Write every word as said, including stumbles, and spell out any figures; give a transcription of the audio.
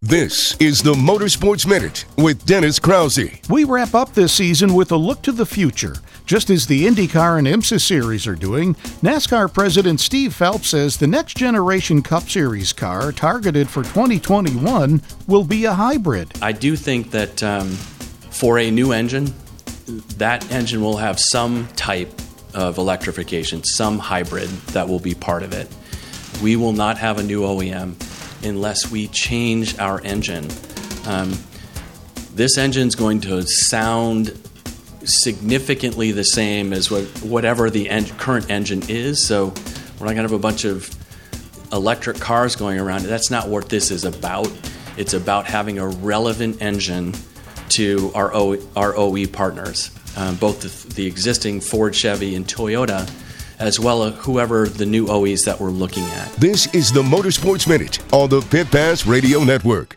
This is the Motorsports Minute with Dennis Krause. We wrap up this season with a look to the future. Just as the IndyCar and IMSA Series are doing, NASCAR President Steve Phelps says the next generation Cup Series car targeted for twenty twenty-one will be a hybrid. I do think that um, for a new engine, that engine will have some type of electrification, some hybrid that will be part of it. We will not have a new O E M unless we change our engine. Um, this engine's going to sound significantly the same as what, whatever the en- current engine is, so we're not going to have a bunch of electric cars going around. That's not what this is about. It's about having a relevant engine to our, o- our O E partners, um, both the, the existing Ford, Chevy, and Toyota, as well as whoever the new O Es that we're looking at. This is the Motorsports Minute on the Pit Pass Radio Network.